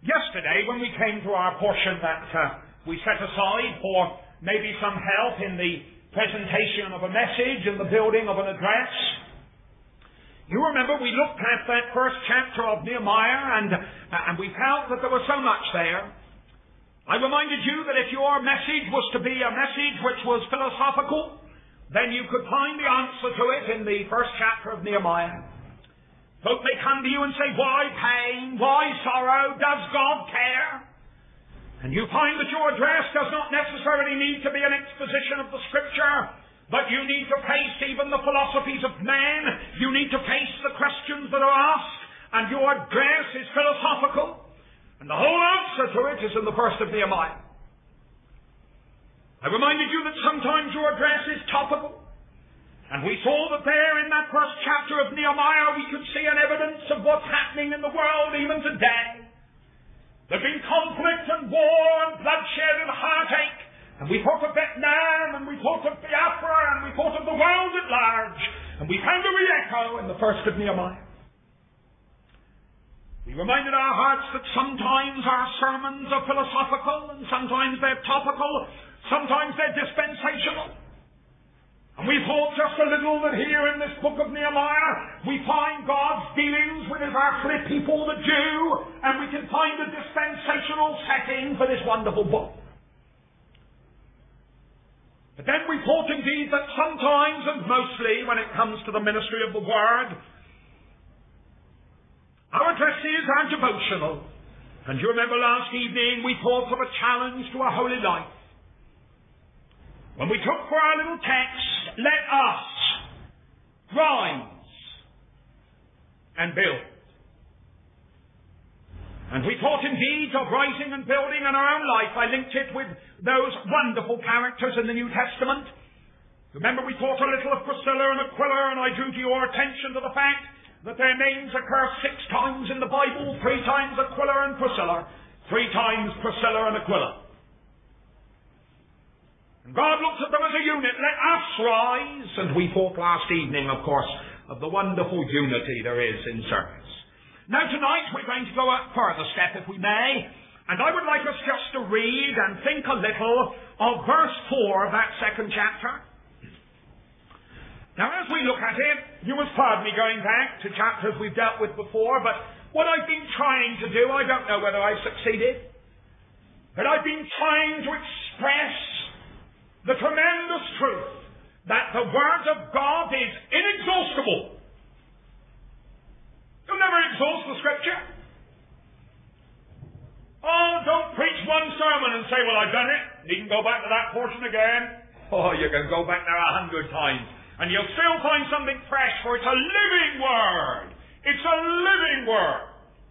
Yesterday, when we came to our portion that we set aside for maybe some help in the presentation of a message and the building of an address, you remember we looked at that first chapter of Nehemiah and we felt that there was so much there. I reminded you that if your message was to be a message which was philosophical, then you could find the answer to it in the first chapter of Nehemiah. Folk may come to you and say, why pain? Why sorrow? Does God care? And you find that your address does not necessarily need to be an exposition of the Scripture, but you need to face even the philosophies of man. You need to face the questions that are asked, and your address is philosophical. And the whole answer to it is in the first of Nehemiah. I reminded you that sometimes your address is topical. And we saw that there in that first chapter of Nehemiah we could see an evidence of what's happening in the world even today. There's been conflict and war and bloodshed and heartache. And we thought of Vietnam, and we thought of Biafra, and we thought of the world at large. And we found a re-echo in the first of Nehemiah. We reminded our hearts that sometimes our sermons are philosophical, and sometimes they're topical, sometimes they're dispensational. And we thought just a little that here in this book of Nehemiah we find God's dealings with his earthly people, the Jew, and we can find a dispensational setting for this wonderful book. But then we thought indeed that sometimes and mostly when it comes to the ministry of the Word, our addresses are devotional. And you remember last evening we thought of a challenge to a holy life. When we took for our little text, let us rise and build. And we thought indeed of rising and building in our own life. I linked it with those wonderful characters in the New Testament. Remember we thought a little of Priscilla and Aquila, and I drew to your attention to the fact that their names occur 6 times in the Bible, 3 times Aquila and Priscilla, 3 times Priscilla and Aquila. And God looks at them as a unit. Let us rise. And we thought last evening, of course, of the wonderful unity there is in service. Now tonight we're going to go a further step, if we may. And I would like us just to read and think a little of verse 4 of that second chapter. Now as we look at it, you must pardon me going back to chapters we've dealt with before, but what I've been trying to do, I don't know whether I succeeded, but I've been trying to express the tremendous truth that the Word of God is inexhaustible. You'll never exhaust the Scripture. Oh, don't preach one sermon and say, well, I've done it. You can go back to that portion again. Oh, you can go back there 100 times. And you'll still find something fresh, for it's a living Word. It's a living Word.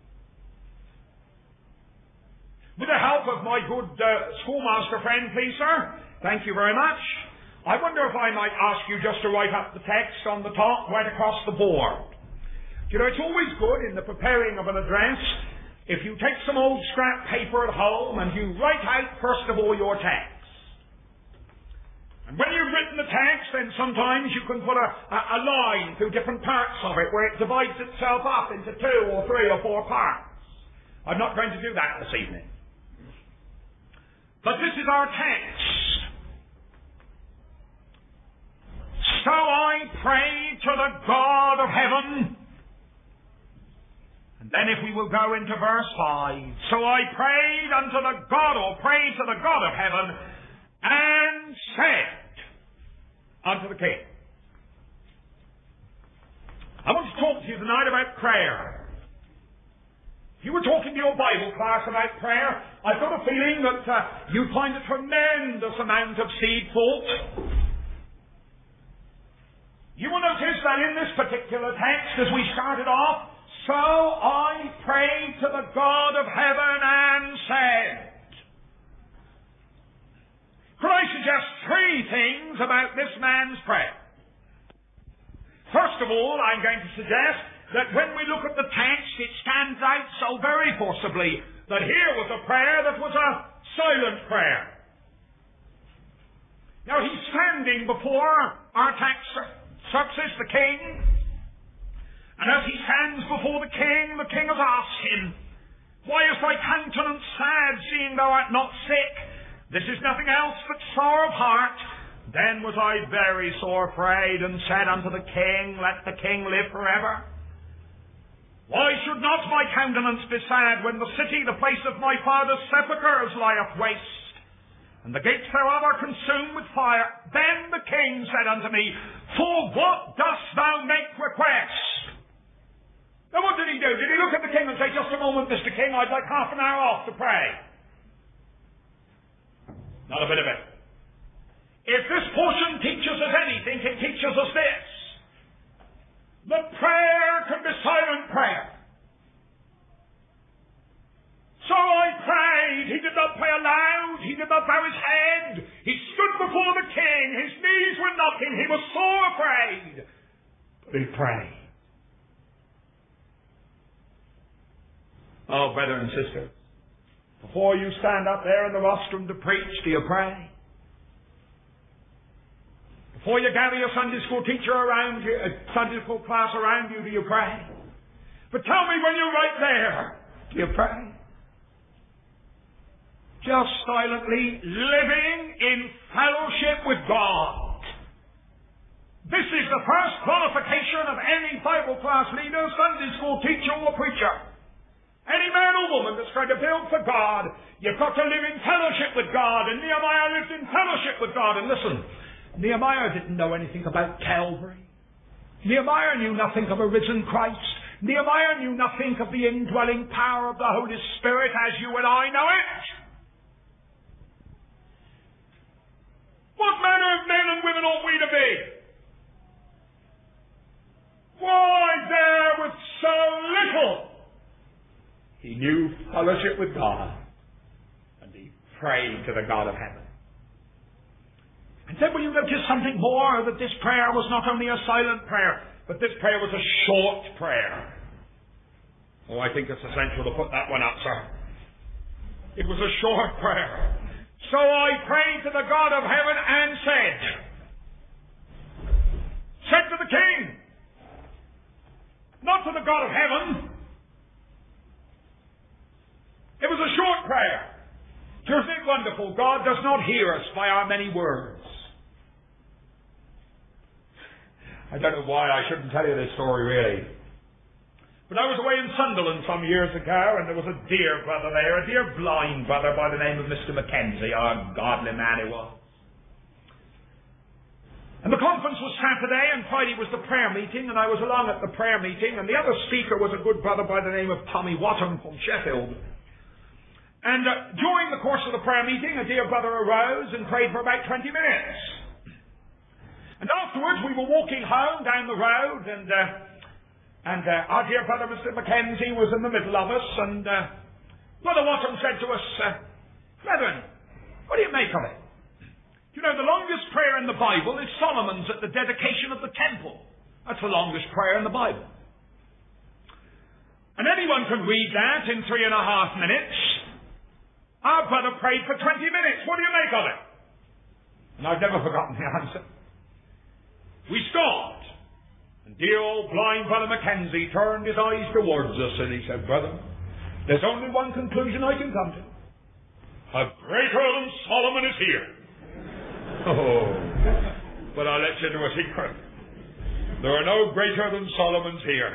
With the help of my good schoolmaster friend, please, sir. Thank you very much. I wonder if I might ask you just to write up the text on the top, right across the board. You know, it's always good in the preparing of an address if you take some old scrap paper at home and you write out, first of all, your text. And when you've written the text, then sometimes you can put a line through different parts of it where it divides itself up into 2 or 3 or 4 parts. I'm not going to do that this evening. But this is our text. So I prayed to the God of heaven. And then if we will go into verse 5. So I prayed unto the God, or prayed to the God of heaven, and said unto the king. I want to talk to you tonight about prayer. If you were talking to your Bible class about prayer, I've got a feeling that you'd find a tremendous amount of seed thought. You will notice that in this particular text, as we started off, so I prayed to the God of heaven and said. Could I suggest 3 things about this man's prayer? First of all, I'm going to suggest that when we look at the text, it stands out so very forcibly that here was a prayer that was a silent prayer. Now he's standing before Artaxerxes, the king, and as he stands before the king has asked him Why is thy countenance sad, seeing thou art not sick? This is nothing else but sorrow of heart. Then was I very sore afraid, and said unto the king, Let the king live forever. Why should not my countenance be sad, when the city, the place of my father's sepulchres, lieth waste, and the gates thereof are consumed with fire? Then the king said unto me, For what dost thou make request? Now what did he do? Did he look at the king and say, Just a moment, Mr. King, I'd like half an hour off to pray? Not a bit of it. If this portion teaches us anything, it teaches us this. That prayer can be silent prayer. So I prayed. He did not pray aloud. He did not bow his head. He stood before the king. His knees were knocking. He was sore afraid. But he prayed. Oh, brother and sister, before you stand up there in the rostrum to preach, do you pray? Before you gather your Sunday school teacher around you, Sunday school class around you, do you pray? But tell me, when you're right there, do you pray? Just silently living in fellowship with God. This is the first qualification of any Bible class leader, Sunday school teacher, or preacher. Any man or woman that's going to build for God, you've got to live in fellowship with God. And Nehemiah lived in fellowship with God. And listen, Nehemiah didn't know anything about Calvary. Nehemiah knew nothing of a risen Christ. Nehemiah knew nothing of the indwelling power of the Holy Spirit as you and I know it. What manner of men and women ought we to be? Why, there with so little, he knew fellowship with God, and he prayed to the God of heaven. And then will you notice something more, that this prayer was not only a silent prayer, but this prayer was a short prayer. Oh, I think it's essential to put that one up, sir. It was a short prayer. So I prayed to the God of heaven and said to the king, not to the God of heaven. It was a short prayer. Isn't it wonderful? God does not hear us by our many words. I don't know why I shouldn't tell you this story, really. But I was away in Sunderland some years ago, and there was a dear brother there, a dear blind brother by the name of Mr. Mackenzie, a godly man he was. And the conference was Saturday, and Friday was the prayer meeting, and I was along at the prayer meeting, and the other speaker was a good brother by the name of Tommy Watton from Sheffield. And during the course of the prayer meeting, a dear brother arose and prayed for about 20 minutes. And afterwards, we were walking home down the road, and our dear brother, Mr. Mackenzie, was in the middle of us, and Brother Watton said to us, Brethren, what do you make of it? You know, the longest prayer in the Bible is Solomon's at the dedication of the temple. That's the longest prayer in the Bible. And anyone can read that in 3.5 minutes. Our brother prayed for 20 minutes. What do you make of it? And I've never forgotten the answer. We stopped. And dear old blind Brother Mackenzie turned his eyes towards us and he said, Brother, there's only one conclusion I can come to. A greater than Solomon is here. Oh, but I'll let you know a secret. There are no greater than Solomon's here.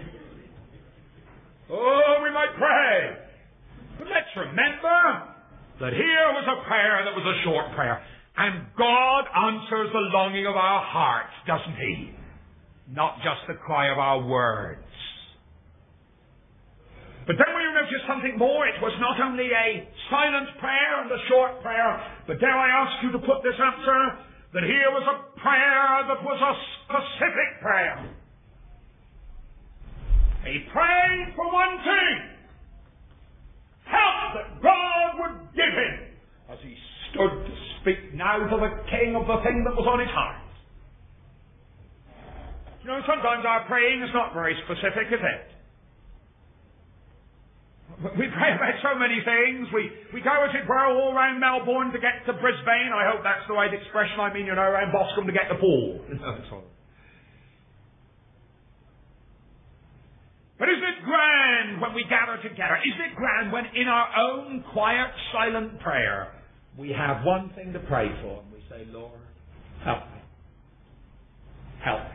Oh, we might pray. But let's remember that here was a prayer that was a short prayer. And God answers the longing of our hearts, doesn't He? Not just the cry of our words. But then will you notice something more? It was not only a silent prayer and a short prayer, but dare I ask you to put this up, sir, that here was a prayer that was a specific prayer. He prayed for one thing. Help that God would give him as he stood to speak now to the king of the thing that was on his heart. You know, sometimes our praying is not very specific, is it? We pray about so many things. We go, as it were, all round Melbourne to get to Brisbane. I hope that's the right expression. I mean, you know, around Boscombe to get to Poole. But isn't it grand when we gather together? Is it grand when in our own quiet, silent prayer we have one thing to pray for and we say, Lord, help me. Help me.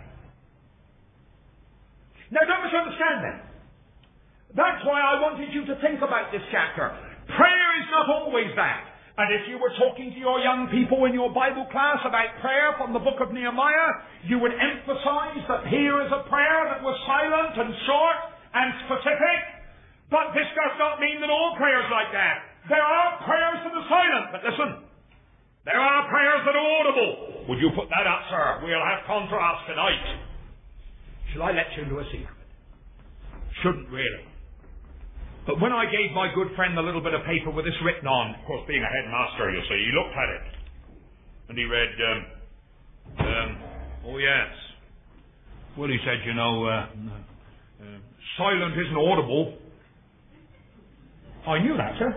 Now don't misunderstand that. That's why I wanted you to think about this chapter. Prayer is not always that. And if you were talking to your young people in your Bible class about prayer from the book of Nehemiah, you would emphasize that here is a prayer that was silent and short and specific. But this does not mean that all prayers like that. There are prayers that are silent, but listen. There are prayers that are audible. Would you put that up, sir? We'll have contrast tonight. Shall I let you into a secret? Shouldn't really. But when I gave my good friend a little bit of paper with this written on, of course, being a headmaster, you see, he looked at it. And he read, oh yes. Well, he said, you know, silent isn't audible. I knew that, sir.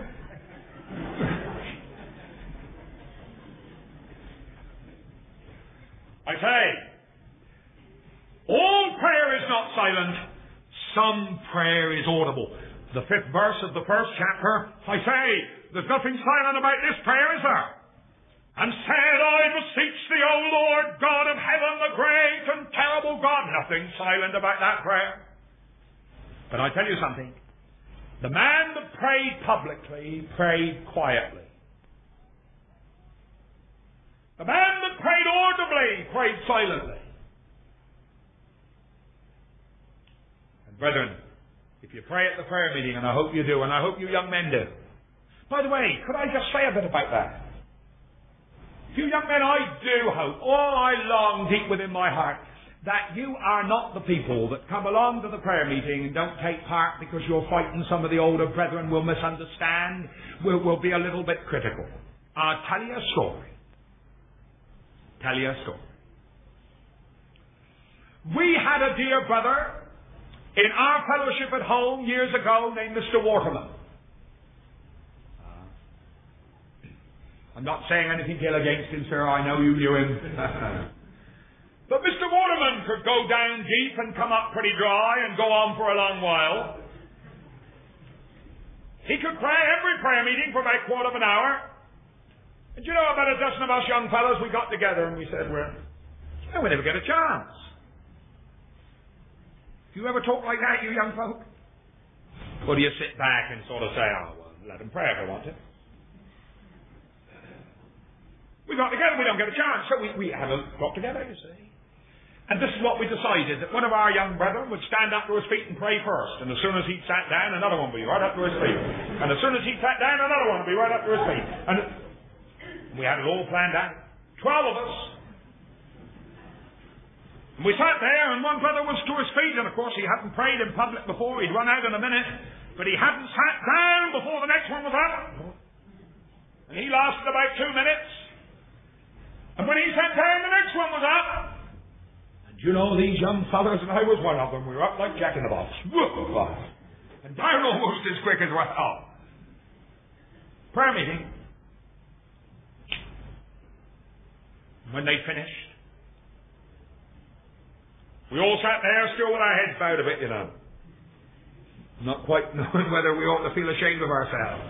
I say, all prayer is not silent. Some prayer is audible. The 5th verse of the 1st chapter, I say, there's nothing silent about this prayer, is there? And said, I beseech thee, O Lord, God of heaven, the great and terrible God. Nothing silent about that prayer. But I tell you something. The man that prayed publicly prayed quietly. The man that prayed audibly prayed silently. And brethren, if you pray at the prayer meeting, and I hope you do, and I hope you young men do. By the way, could I just say a bit about that? You young men, I do hope, I long deep within my heart, that you are not the people that come along to the prayer meeting and don't take part because you're fighting some of the older brethren, will misunderstand, will be a little bit critical. I'll tell you a story. We had a dear brother in our fellowship at home years ago named Mr. Waterman. I'm not saying anything ill against him, sir. I know you knew him. But Mr. Waterman could go down deep and come up pretty dry and go on for a long while. He could pray every prayer meeting for about a quarter of an hour. And you know, about a dozen of us young fellows, we got together and we said, we never get a chance. Do you ever talk like that, you young folk? Or do you sit back and sort of say, let them pray if they want to? We got together, we don't get a chance, so we haven't got together, you see. And this is what we decided, that one of our young brethren would stand up to his feet and pray first, and as soon as he sat down, another one would be right up to his feet. And as soon as he sat down, another one would be right up to his feet. And we had it all planned out. 12 of us. And we sat there, and one brother was to his feet, and of course he hadn't prayed in public before, he'd run out in a minute, but he hadn't sat down before the next one was up. And he lasted about 2 minutes. And when he sat down, the next one was up. And you know, these young fellas, and I was one of them, we were up like Jack in the Box. And down almost as quick as well. Prayer meeting. When they finished, we all sat there still with our heads bowed a bit, you know. Not quite knowing whether we ought to feel ashamed of ourselves.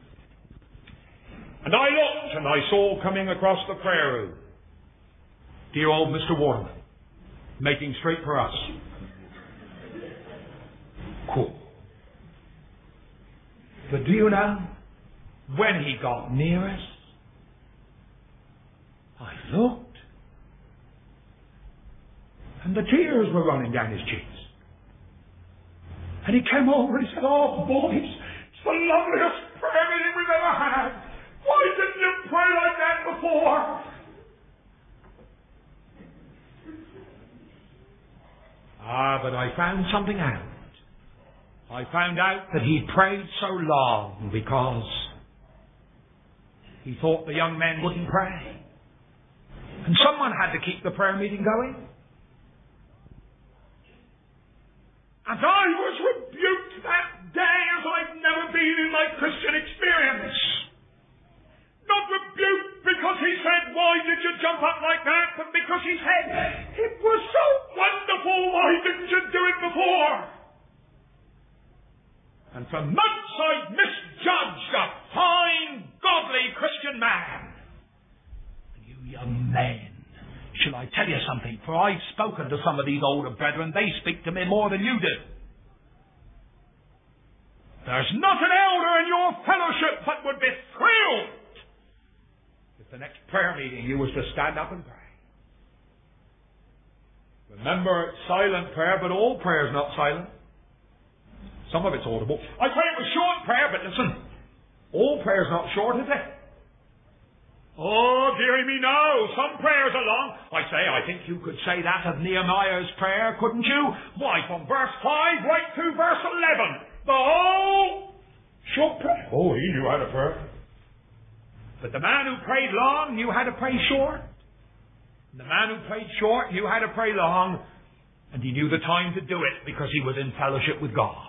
And I looked and I saw coming across the prayer room dear old Mr. Waterman, making straight for us. Cool. But do you know, when he got near us, I looked, and the tears were running down his cheeks. And he came over and he said, "Oh, boys, it's the loveliest prayer meeting we've ever had. Why didn't you pray like that before?" But I found something out. I found out that he prayed so long because he thought the young men wouldn't pray. And someone had to keep the prayer meeting going. And I was rebuked that day as I've never been in my Christian experience. Not rebuked because he said, "Why did you jump up like that?" But because he said, "It was so wonderful, why didn't you do it before?" And for months I misjudged a fine, godly Christian man. And you young men, shall I tell you something? For I've spoken to some of these older brethren. They speak to me more than you do. There's not an elder in your fellowship but would be thrilled if the next prayer meeting you was to stand up and pray. Remember, it's silent prayer, but all prayer is not silent. Some of it's audible. I pray it was short prayer, but listen, all prayer is not short, is it? Oh, dearie me, no. Some prayers are long. I think you could say that of Nehemiah's prayer, couldn't you? Why, from verse 5 right through verse 11. The whole short prayer. Oh, he knew how to pray. But the man who prayed long knew how to pray short. And the man who prayed short knew how to pray long. And he knew the time to do it because he was in fellowship with God.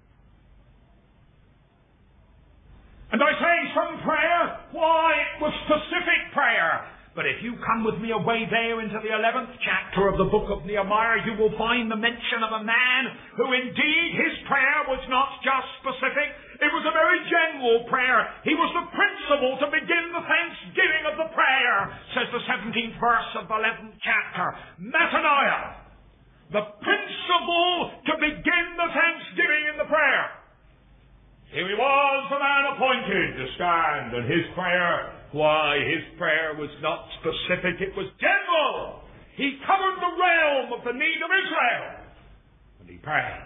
And I say some prayer, why, it was specific prayer. But if you come with me away there into the 11th chapter of the book of Nehemiah, you will find the mention of a man who indeed his prayer was not just specific. It was a very general prayer. He was the principle to begin the thanksgiving of the prayer, says the 17th verse of the 11th chapter. Mattaniah, the principle to begin the thanksgiving in the prayer. Here he was, the man appointed to stand, and his prayer, why, his prayer was not specific, it was general. He covered the realm of the need of Israel, and he prayed.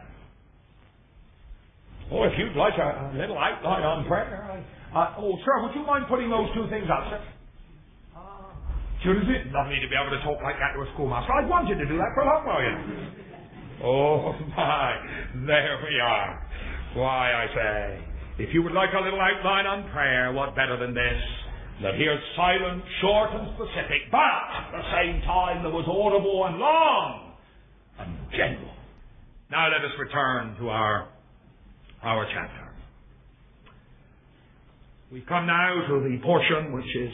Oh, if you'd like a little outline on prayer, sir, would you mind putting those two things up, sir? Sure, is it? Lovely to be able to talk like that to a schoolmaster. I've wanted to do that for a long while, you know. Oh, my, there we are. Why, I say, if you would like a little outline on prayer, what better than this? That here's silent, short and specific, but at the same time there was audible and long and general. Now let us return to our chapter. We come now to the portion which is,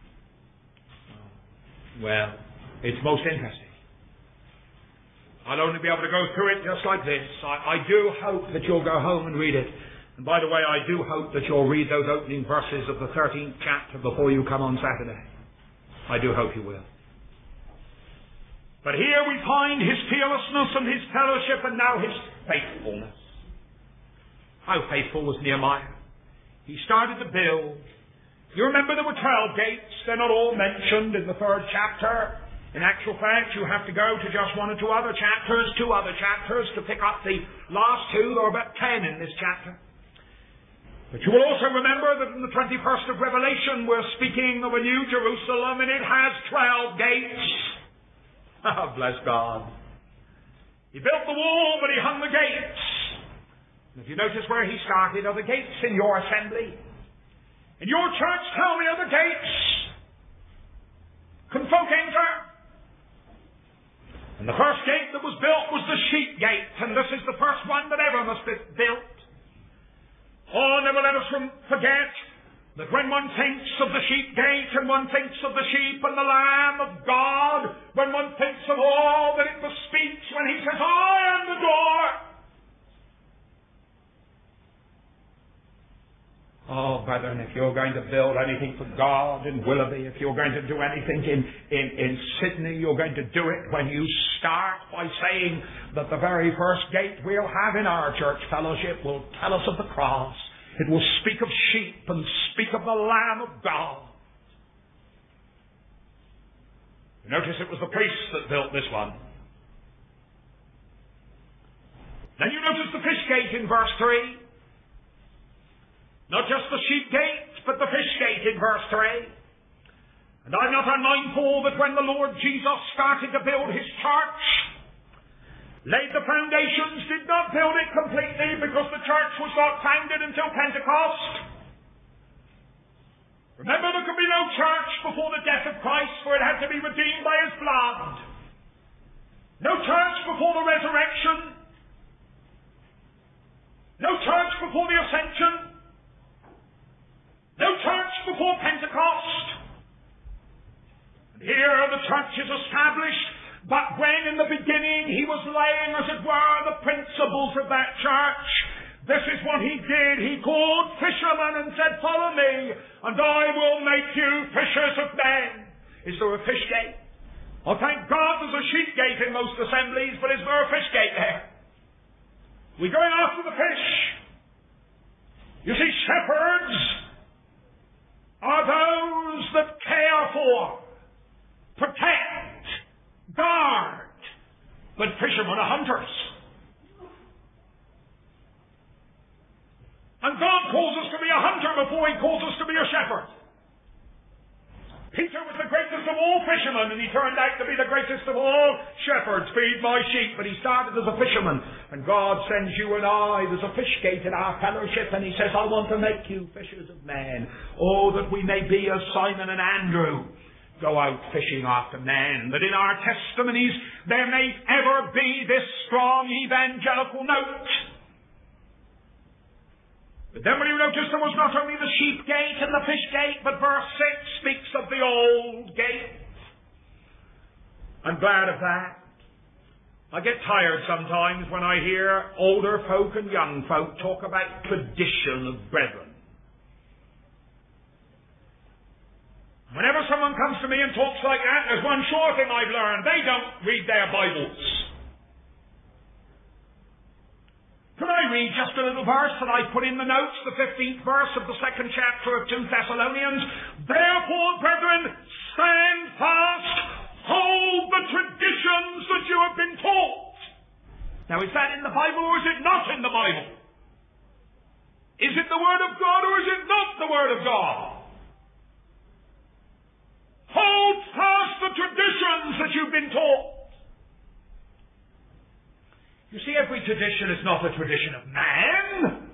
well, it's most interesting. I'll only be able to go through it just like this. I do hope that you'll go home and read it. And by the way, I do hope that you'll read those opening verses of the 13th chapter before you come on Saturday. I do hope you will. But here we find his fearlessness and his fellowship and now his faithfulness. How faithful was Nehemiah? He started to build. You remember there were 12 gates. They're not all mentioned in the 3rd chapter. In actual fact, you have to go to just 1 or 2 other chapters, 2 other chapters to pick up the last 2. There are about 10 in this chapter. But you will also remember that in the 21st of Revelation, we're speaking of a new Jerusalem, and it has 12 gates. Oh, bless God. He built the wall, but he hung the gates. And if you notice where he started, are the gates in your assembly? In your church, tell me, are the gates? Can folk enter? And the first gate that was built was the sheep gate, and this is the first one that ever must be built. Oh, never let us forget that when one thinks of the sheep gate, and one thinks of the sheep and the Lamb of God, when one thinks of all that it bespeaks when he says, I am the door. Oh, brethren, if you're going to build anything for God in Willoughby, if you're going to do anything in Sydney, you're going to do it when you start by saying that the very first gate we'll have in our church fellowship will tell us of the cross. It will speak of sheep and speak of the Lamb of God. Notice it was the priests that built this one. Then you notice the fish gate in verse 3. Not just the sheep gate, but the fish gate in verse 3. And I'm not unmindful that when the Lord Jesus started to build his church, laid the foundations, did not build it completely because the church was not founded until Pentecost. Remember, there could be no church before the death of Christ, for it had to be redeemed by his blood. No church before the resurrection. No church before the ascension. No church before Pentecost. And here the church is established, but when in the beginning he was laying, as it were, the principles of that church, This is what he did. He called fishermen and said, "Follow me, and I will make you fishers of men." Is there a fish gate? Oh, thank God there's a sheep gate in most assemblies, but is there a fish gate there? We're going after the fish. You see, shepherds are those that care for, protect, guard. But fishermen are hunters. And God calls us to be a hunter before he calls us to be a shepherd. Peter was the greatest of all fishermen, and he turned out to be the greatest of all shepherds. Feed my sheep. But he started as a fisherman. And God sends you and I. There's a fish gate in our fellowship, and he says, "I want to make you fishers of men. Oh, that we may be as Simon and Andrew. Go out fishing after men." That in our testimonies there may ever be this strong evangelical note. But then will you notice there was not only the sheep gate and the fish gate, but verse 6 speaks of the old gate. I'm glad of that. I get tired sometimes when I hear older folk and young folk talk about tradition of brethren. Whenever someone comes to me and talks like that, there's one sure thing I've learned. They don't read their Bibles. Could I read just a little verse that I put in the notes, the 15th verse of the 2nd chapter of 2 Thessalonians? "Therefore, brethren, stand fast, hold the traditions that you have been taught." Now, is that in the Bible or is it not in the Bible? Is it the Word of God or is it not the Word of God? Hold fast the traditions that you've been taught. You see, every tradition is not a tradition of man.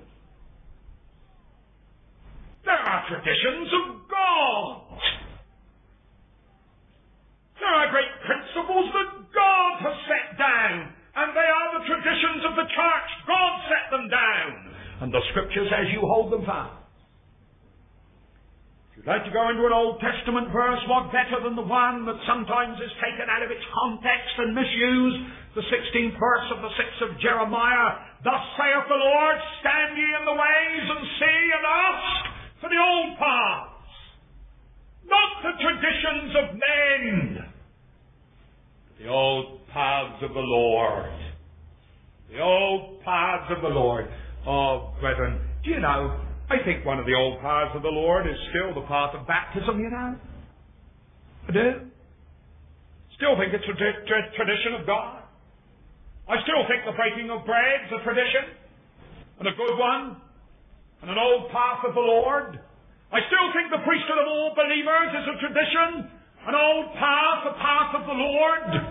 There are traditions of God. There are great principles that God has set down, and they are the traditions of the church. God set them down, and the Scripture says you hold them fast. If you'd like to go into an Old Testament verse, what better than the one that sometimes is taken out of its context and misused? The 16th verse of the 6th of Jeremiah. "Thus saith the Lord, stand ye in the ways and see and ask for the old paths, not the traditions of men, but the old paths of the Lord." The old paths of the Lord. Oh, brethren, do you know, I think one of the old paths of the Lord is still the path of baptism, you know. I do. Still think it's a tradition of God. I still think the breaking of bread is a tradition, and a good one, and an old path of the Lord. I still think the priesthood of all believers is a tradition, an old path, a path of the Lord.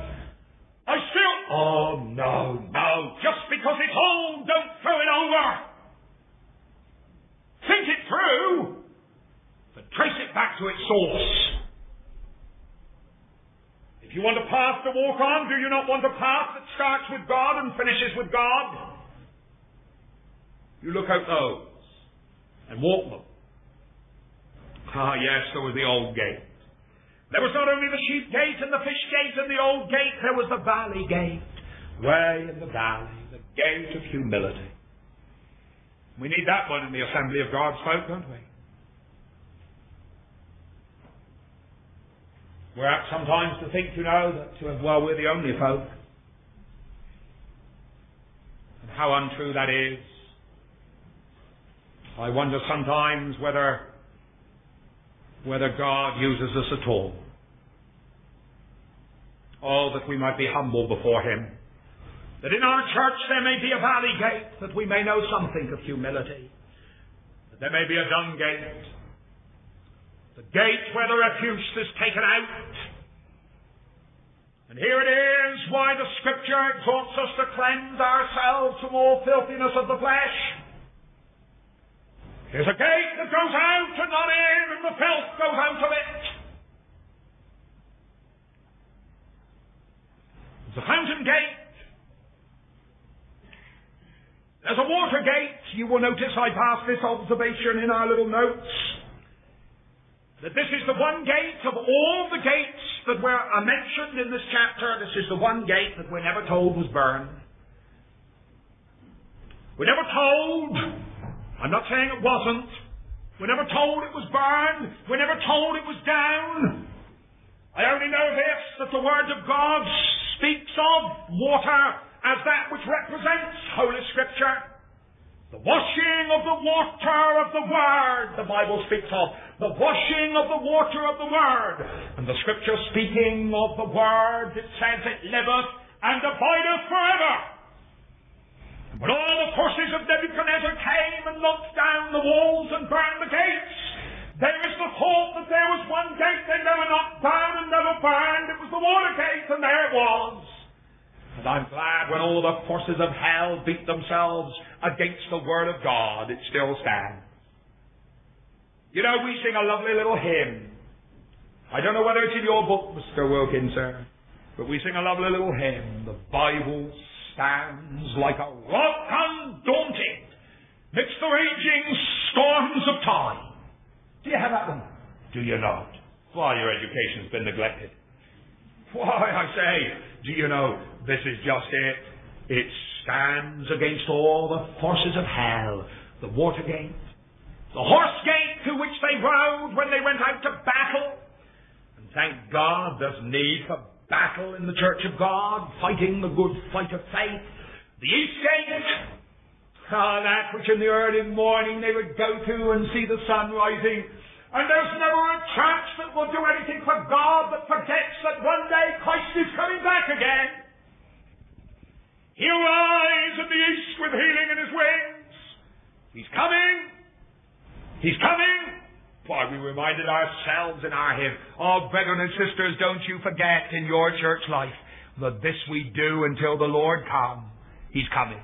Oh, no. Just because it's old, don't throw it over. Think it through, but trace it back to its source. If you want a path to walk on, do you not want a path that starts with God and finishes with God? You look out those and walk them. Ah, yes, there was the old gate. There was not only the sheep gate and the fish gate and the old gate, there was the valley gate. Way in the valley, the gate of humility. We need that one in the assembly of God's folk, don't we? We're apt sometimes to think, that, we're the only folk. And how untrue that is. I wonder sometimes whether God uses us at all. Oh, that we might be humble before Him. That in our church there may be a valley gate, that we may know something of humility. That there may be a dung gate. The gate where the refuse is taken out. And here it is why the Scripture exhorts us to cleanse ourselves from all filthiness of the flesh. There's a gate that goes out and not in, and the filth goes out of it. There's a fountain gate. There's a water gate. You will notice I passed this observation in our little notes. That this is the one gate of all the gates that are mentioned in this chapter. This is the one gate that we're never told was burned. We're never told. I'm not saying it wasn't. We're never told it was burned. We're never told it was down. I only know this, that the Word of God speaks of water as that which represents Holy Scripture. The washing of the water of the Word, the Bible speaks of. The washing of the water of the Word. And the Scripture speaking of the Word, it says it liveth and abideth forever. When all the forces of Nebuchadnezzar came and knocked down the walls and burned the gates, there is the thought that there was one gate they never knocked down and never burned. It was the water gate, and there it was. And I'm glad when all the forces of hell beat themselves against the Word of God, it still stands. You know, we sing a lovely little hymn. I don't know whether it's in your book, Mr. Wilkinson, but we sing a lovely little hymn. The Bible stands like a rock undaunted midst the raging storms of time. Do you have that one? Do you not? Why, your education's been neglected. Why, I say, do you know, this is just it. It stands against all the forces of hell. The water gate, the horse gate through which they rode when they went out to battle. And thank God there's need for battle in the Church of God, fighting the good fight of faith. The east gate, that which in the early morning they would go to and see the sun rising. And there's never a church that will do anything for God that forgets that one day Christ is coming back again. He'll rise in the east with healing in his wings. He's coming. He's coming. Why, we reminded ourselves in our hymn, oh, brethren and sisters, don't you forget in your church life that this we do until the Lord come. He's coming.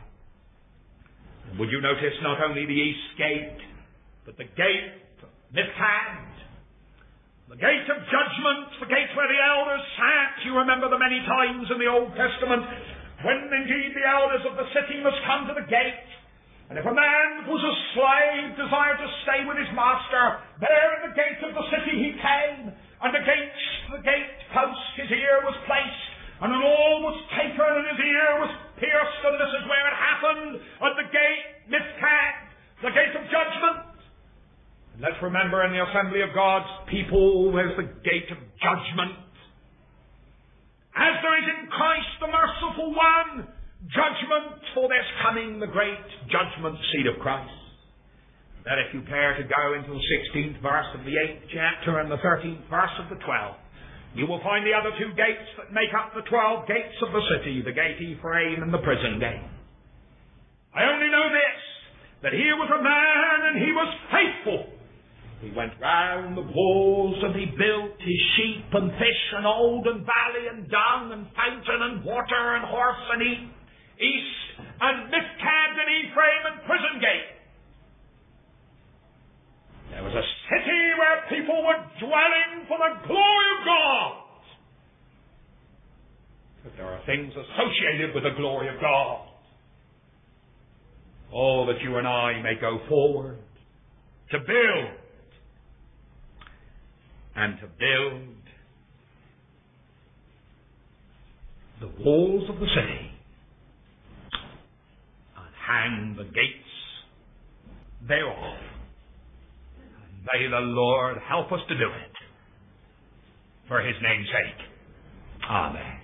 And would you notice not only the east gate, but the gate of Mifkad, the gate of judgment, the gate where the elders sat. You remember the many times in the Old Testament when indeed the elders of the city must come to the gate. And if a man who was a slave desired to stay with his master, there at the gate of the city he came, and the gate post, his ear was placed, and an awl was taken, and his ear was pierced, and this is where it happened, at the gate, Mifkad, the gate of judgment. And let's remember in the assembly of God's people, there's the gate of judgment. As there is in Christ the merciful one, judgment, for there's coming the great judgment seat of Christ. That if you care to go into the 16th verse of the 8th chapter and the 13th verse of the 12th, you will find the other two gates that make up the 12 gates of the city, the gate Ephraim and the prison gate. I only know this, that here was a man and he was faithful. He went round the walls and he built his sheep and fish and old and valley and dung and fountain and water and horse and east and Mifkad and Ephraim and prison gate. There was a city where people were dwelling for the glory of God. But there are things associated with the glory of God. Oh, that you and I may go forward to build and to build the walls of the city and hang the gates thereof. And may the Lord help us to do it for his name's sake. Amen.